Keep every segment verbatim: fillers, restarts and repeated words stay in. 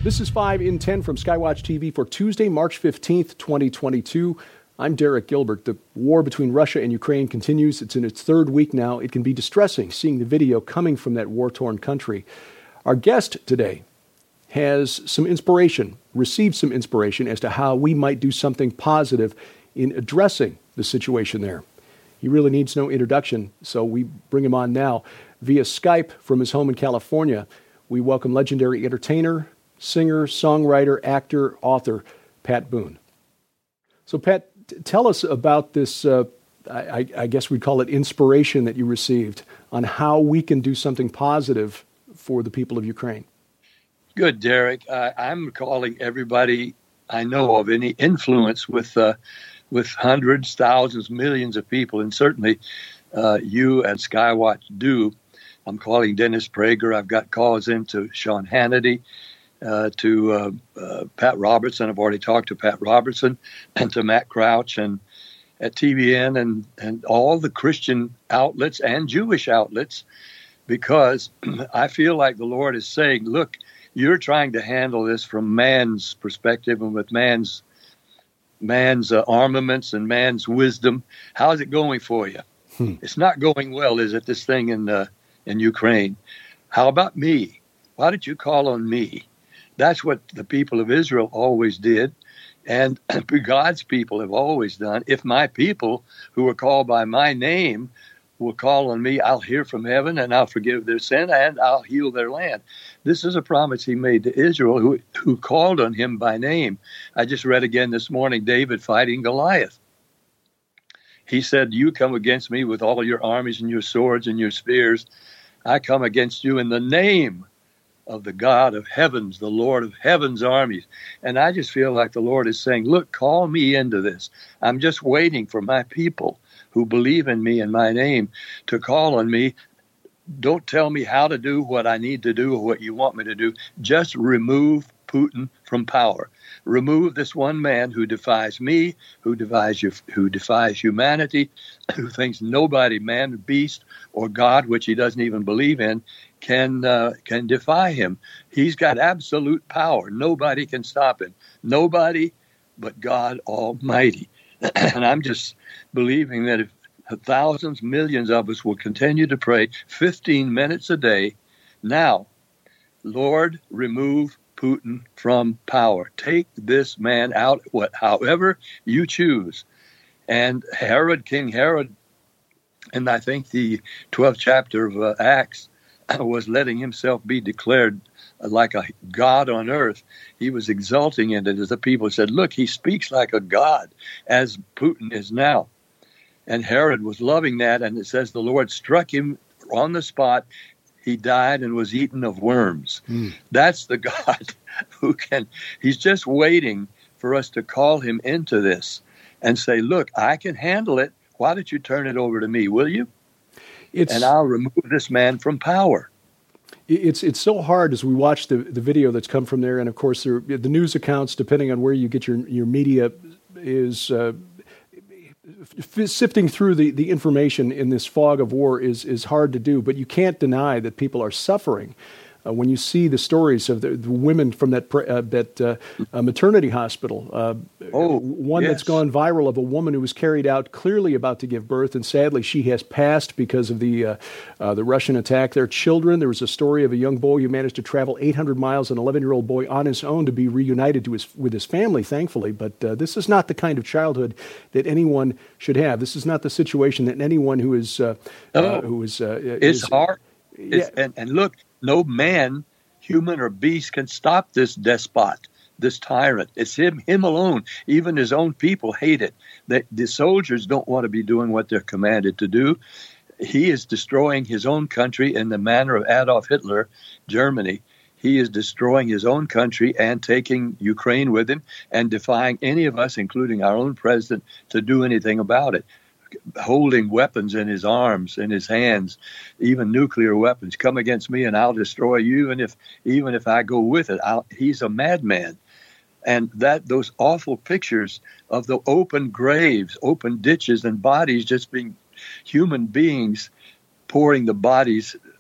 This is five in ten from Skywatch T V for Tuesday, March fifteenth, twenty twenty-two. I'm Derek Gilbert. The war between Russia and Ukraine continues. It's in its third week now. It can be distressing seeing the video coming from that war-torn country. Our guest today has some inspiration, received some inspiration as to how we might do something positive in addressing the situation there. He really needs no introduction, so we bring him on now via Skype from his home in California. We welcome legendary entertainer, singer, songwriter, actor, author, Pat Boone. So, Pat, t- tell us about this, uh, I, I guess we'd call it inspiration that you received on how we can do something positive for the people of Ukraine. Good, Derek. Uh, I'm calling everybody I know of, any influence with uh, with hundreds, thousands, millions of people, and certainly uh, you and Skywatch do. I'm calling Dennis Prager. I've got calls into Sean Hannity. Uh, to uh, uh, Pat Robertson. I've already talked to Pat Robertson and to Matt Crouch and at T V N and, and all the Christian outlets and Jewish outlets, because I feel like the Lord is saying, look, you're trying to handle this from man's perspective and with man's man's uh, armaments and man's wisdom. How's it going for you? Hmm. It's not going well, is it, this thing in uh, in Ukraine? How about me? Why don't you call on me? That's what the people of Israel always did, and God's people have always done. If my people who are called by my name will call on me, I'll hear from heaven, and I'll forgive their sin, and I'll heal their land. This is a promise he made to Israel, who, who called on him by name. I just read again this morning, David fighting Goliath. He said, you come against me with all your armies and your swords and your spears. I come against you in the name of the God of heavens, the Lord of heaven's armies. And I just feel like the Lord is saying, look, call me into this. I'm just waiting for my people who believe in me and my name to call on me. Don't tell me how to do what I need to do or what you want me to do. Just remove Putin from power. Remove this one man who defies me, who defies you, who defies humanity, who thinks nobody, man, beast, or God, which he doesn't even believe in, can uh, can defy him. He's got absolute power. Nobody can stop him. Nobody but God Almighty. And I'm just believing that if thousands, millions of us will continue to pray fifteen minutes a day, now, Lord, remove Putin from power. Take this man out, what, however you choose. And Herod, King Herod, and I think the twelfth chapter of uh, Acts, was letting himself be declared like a god on earth. He was exulting in it as the people said, look, he speaks like a god, as Putin is now. And Herod was loving that, and it says the Lord struck him on the spot. He died and was eaten of worms. Mm. That's the God who can, he's just waiting for us to call him into this and say, look, I can handle it. Why don't you turn it over to me, will you? It's, and I'll remove this man from power. It's it's so hard as we watch the, the video that's come from there. And, of course, there, the news accounts, depending on where you get your, your media, is uh, f- sifting through the, the information in this fog of war is, is hard to do. But you can't deny that people are suffering. Uh, when you see the stories of the, the women from that pre, uh, that uh, uh, maternity hospital, uh, oh, one yes. that's gone viral of a woman who was carried out clearly about to give birth, and sadly she has passed because of the uh, uh, the Russian attack. Their children. There was a story of a young boy who managed to travel eight hundred miles, an eleven-year-old boy on his own to be reunited to his with his family, thankfully. But uh, this is not the kind of childhood that anyone should have. This is not the situation that anyone who is uh, no, uh, who is uh, it's is, hard. Yeah. It's, and, and look. No man, human or beast, can stop this despot, this tyrant. It's him, him alone. Even his own people hate it. The, the soldiers don't want to be doing what they're commanded to do. He is destroying his own country in the manner of Adolf Hitler, Germany. He is destroying his own country and taking Ukraine with him and defying any of us, including our own president, to do anything about it. Holding weapons in his arms, in his hands, even nuclear weapons. Come against me and I'll destroy you. And if even if I go with it, I'll, he's a madman. And that those awful pictures of the open graves, open ditches, and bodies just being human beings pouring the bodies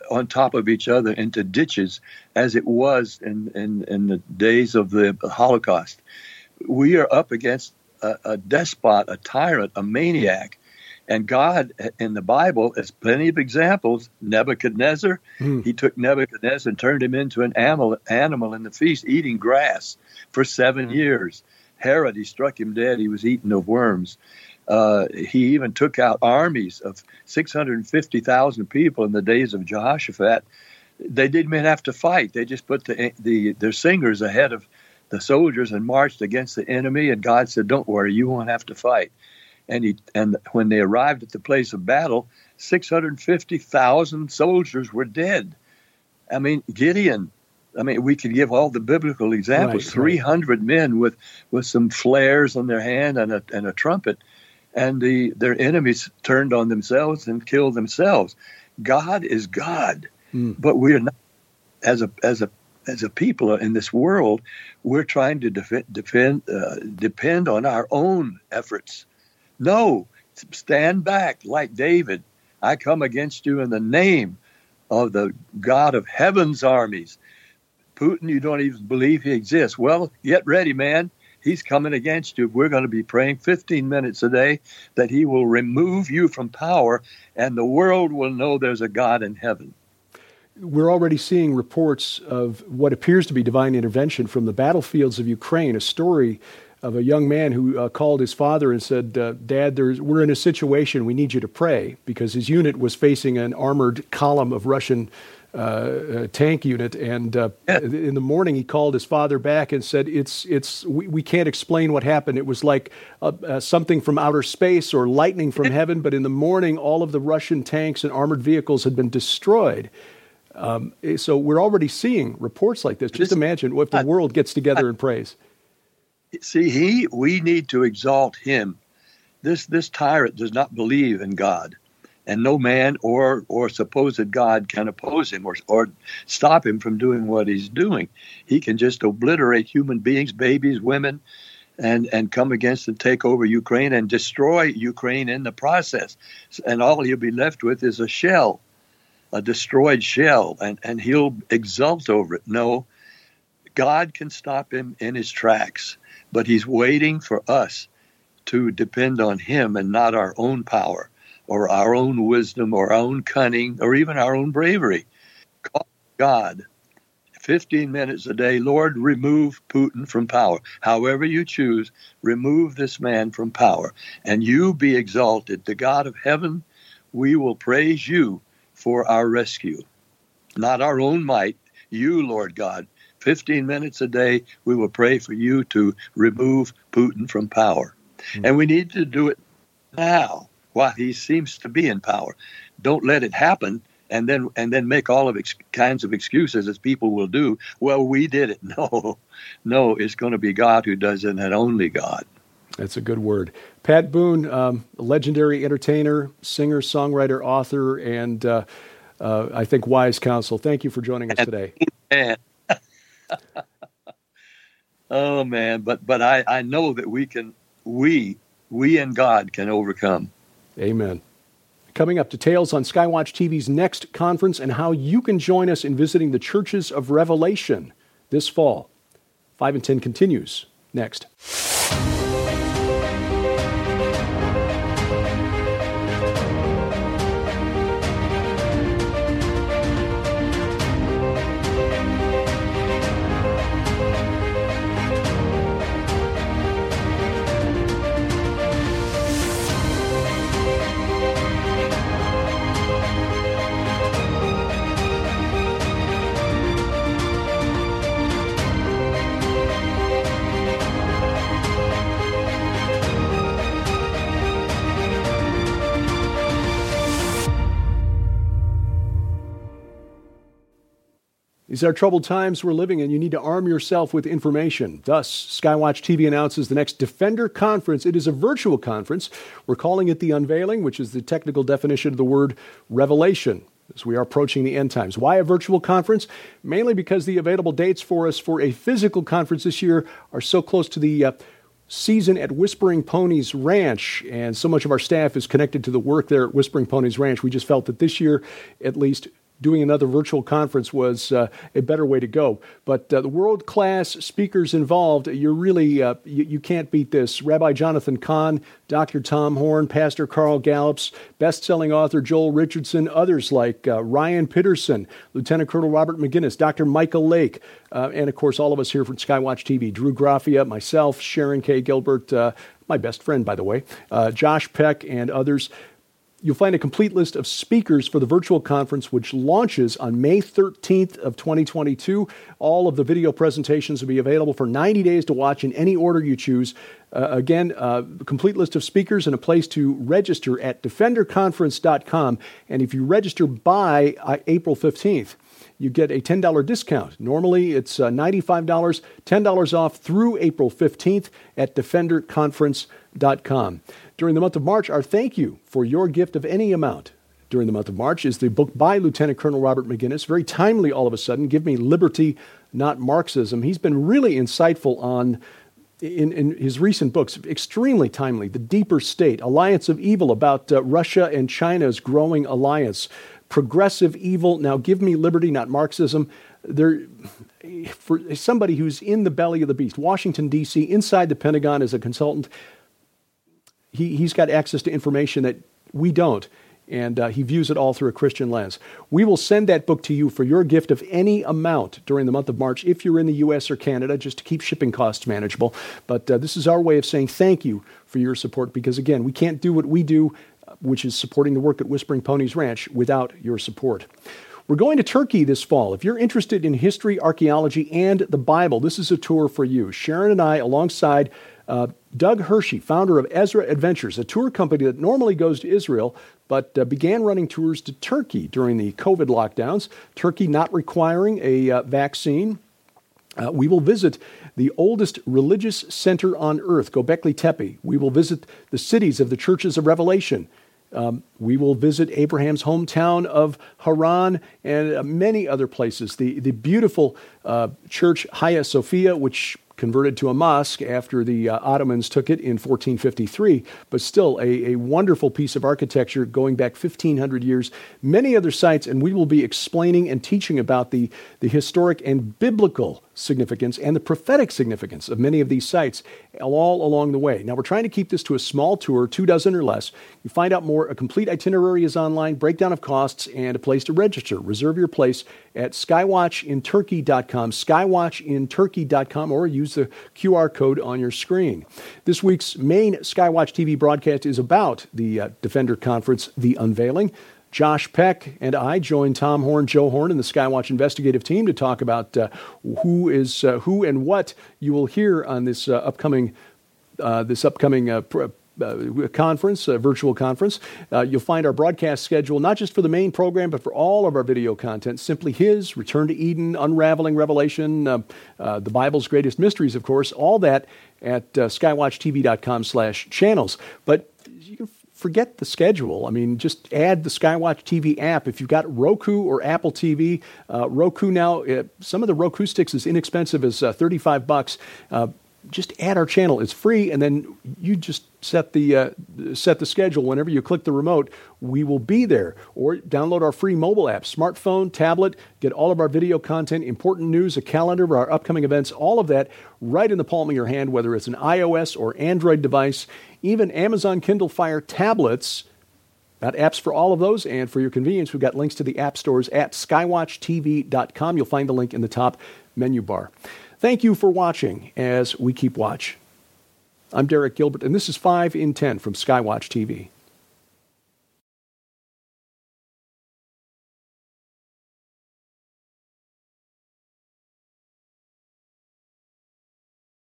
on top of each other into ditches, as it was in, in, in the days of the Holocaust. We are up against a, a despot, a tyrant, a maniac. And God, in the Bible, has plenty of examples. Nebuchadnezzar, mm. he took Nebuchadnezzar and turned him into an animal, animal in the feast, eating grass for seven mm. years. Herod, he struck him dead. He was eaten of worms. Uh, he even took out armies of six hundred fifty thousand people in the days of Jehoshaphat. They didn't even have to fight. They just put the, the their singers ahead of the soldiers and marched against the enemy. And God said, don't worry, you won't have to fight. And he, and when they arrived at the place of battle, six hundred fifty thousand soldiers were dead. I mean, Gideon, I mean, we could give all the biblical examples, right, three hundred right. men with, with some flares in their hand and a, and a trumpet. And the their enemies turned on themselves and killed themselves. God is God, mm. but we are not, as a as a as a people in this world, we're trying to defend, defend uh, depend on our own efforts. No, stand back like David. I come against you in the name of the God of heaven's armies. Putin, you don't even believe he exists. Well, get ready, man. He's coming against you. We're going to be praying fifteen minutes a day that he will remove you from power, and the world will know there's a God in heaven. We're already seeing reports of what appears to be divine intervention from the battlefields of Ukraine, a story of a young man who uh, called his father and said, uh, Dad, there's, we're in a situation, we need you to pray, because his unit was facing an armored column of Russian uh, uh, tank unit. And uh, yeah. in the morning, he called his father back and said, it's, it's, we, we can't explain what happened. It was like uh, uh, something from outer space or lightning from heaven. But in the morning, all of the Russian tanks and armored vehicles had been destroyed. Um, so we're already seeing reports like this. Just this, imagine if the I, world gets together I, and prays. See, he, we need to exalt him. This this tyrant does not believe in God, and no man or or supposed God can oppose him or or stop him from doing what he's doing. He can just obliterate human beings, babies, women, and and come against and take over Ukraine and destroy Ukraine in the process. And all he'll be left with is a shell, a destroyed shell, and, and he'll exult over it. No, God can stop him in his tracks. But he's waiting for us to depend on him and not our own power or our own wisdom or our own cunning or even our own bravery. Call God fifteen minutes a day. Lord, remove Putin from power. However you choose, remove this man from power. And you be exalted. The God of heaven, we will praise you for our rescue. Not our own might. You, Lord God. fifteen minutes a day, we will pray for you to remove Putin from power. Mm-hmm. And we need to do it now while he seems to be in power. Don't let it happen and then and then make all of ex- kinds of excuses, as people will do. Well, we did it. No, no, it's going to be God who does it, and only God. That's a good word. Pat Boone, um, legendary entertainer, singer, songwriter, author, and uh, uh, I think wise counsel. Thank you for joining us today. And, oh man, but but I, I know that we can we we and God can overcome. Amen. Coming up, details on Skywatch T V's next conference and how you can join us in visiting the Churches of Revelation this fall. five and ten continues next. These are troubled times we're living in. You need to arm yourself with information. Thus, Skywatch T V announces the next Defender Conference. It is a virtual conference. We're calling it the Unveiling, which is the technical definition of the word revelation, as we are approaching the end times. Why a virtual conference? Mainly because the available dates for us for a physical conference this year are so close to the uh, season at Whispering Ponies Ranch, and so much of our staff is connected to the work there at Whispering Ponies Ranch. We just felt that this year, at least, doing another virtual conference was uh, a better way to go. But uh, the world-class speakers involved, you're really, uh, you, you can't beat this. Rabbi Jonathan Cahn, Doctor Tom Horn, Pastor Carl Gallups, best-selling author Joel Richardson, others like uh, Ryan Pitterson, Lieutenant Colonel Robert McGinnis, Doctor Michael Lake, uh, and, of course, all of us here from Skywatch T V, Drew Graffia, myself, Sharon K. Gilbert, uh, my best friend, by the way, uh, Josh Peck, and others. You'll find a complete list of speakers for the virtual conference, which launches on May thirteenth of twenty twenty-two. All of the video presentations will be available for ninety days to watch in any order you choose. Uh, again, uh, a complete list of speakers and a place to register at defender conference dot com. And if you register by uh, April fifteenth, you get a ten dollars discount. Normally, it's uh, ninety-five dollars, ten dollars off through April fifteenth at defender conference dot com. During the month of March, our thank you for your gift of any amount during the month of March is the book by Lieutenant Colonel Robert McGinnis. Very timely all of a sudden. Give Me Liberty, Not Marxism. He's been really insightful on, in, in his recent books, extremely timely. The Deeper State, Alliance of Evil, about uh, Russia and China's growing alliance. Progressive Evil, Now Give Me Liberty, Not Marxism. There, for somebody who's in the belly of the beast, Washington, D C, inside the Pentagon as a consultant, He, he's got access to information that we don't, and uh, he views it all through a Christian lens. We will send that book to you for your gift of any amount during the month of March if you're in the U S or Canada, just to keep shipping costs manageable. But uh, this is our way of saying thank you for your support because, again, we can't do what we do, which is supporting the work at Whispering Ponies Ranch, without your support. We're going to Turkey this fall. If you're interested in history, archaeology, and the Bible, this is a tour for you. Sharon and I, alongside Uh, Doug Hershey, founder of Ezra Adventures, a tour company that normally goes to Israel, but uh, began running tours to Turkey during the COVID lockdowns, Turkey not requiring a uh, vaccine. Uh, we will visit the oldest religious center on earth, Göbekli Tepe. We will visit the cities of the churches of Revelation. Um, we will visit Abraham's hometown of Haran and uh, many other places. The, the beautiful uh, church Hagia Sophia, which converted to a mosque after the uh, Ottomans took it in fourteen fifty-three, but still a, a wonderful piece of architecture going back fifteen hundred years. Many other sites, and we will be explaining and teaching about the, the historic and biblical significance and the prophetic significance of many of these sites all along the way. Now, we're trying to keep this to a small tour, two dozen or less. You find out more. A complete itinerary is online, breakdown of costs, and a place to register. Reserve your place at skywatch in turkey dot com, skywatch in turkey dot com, or use the Q R code on your screen. This week's main Skywatch T V broadcast is about the uh, Defender Conference, The Unveiling. Josh Peck and I join Tom Horn, Joe Horn, and the Skywatch investigative team to talk about uh, who is uh, who and what you will hear on this uh, upcoming uh, this upcoming uh, pr- Uh, conference, uh, virtual conference. Uh, you'll find our broadcast schedule, not just for the main program, but for all of our video content. Simply His, Return to Eden, Unraveling Revelation, uh, uh, the Bible's Greatest Mysteries, of course, all that at uh, skywatch t v dot com slash channels. But you can forget the schedule. I mean, just add the Skywatch T V app. If you've got Roku or Apple T V, uh, Roku now, uh, some of the Roku sticks is inexpensive as uh, thirty-five bucks. Uh, Just add our channel. It's free, and then you just set the uh, set the schedule. Whenever you click the remote, we will be there. Or download our free mobile app, smartphone, tablet, get all of our video content, important news, a calendar of our upcoming events, all of that right in the palm of your hand, whether it's an iOS or Android device, even Amazon Kindle Fire tablets. Got apps for all of those, and for your convenience, we've got links to the app stores at skywatch t v dot com. You'll find the link in the top menu bar. Thank you for watching as we keep watch. I'm Derek Gilbert, and this is five in ten from Skywatch T V.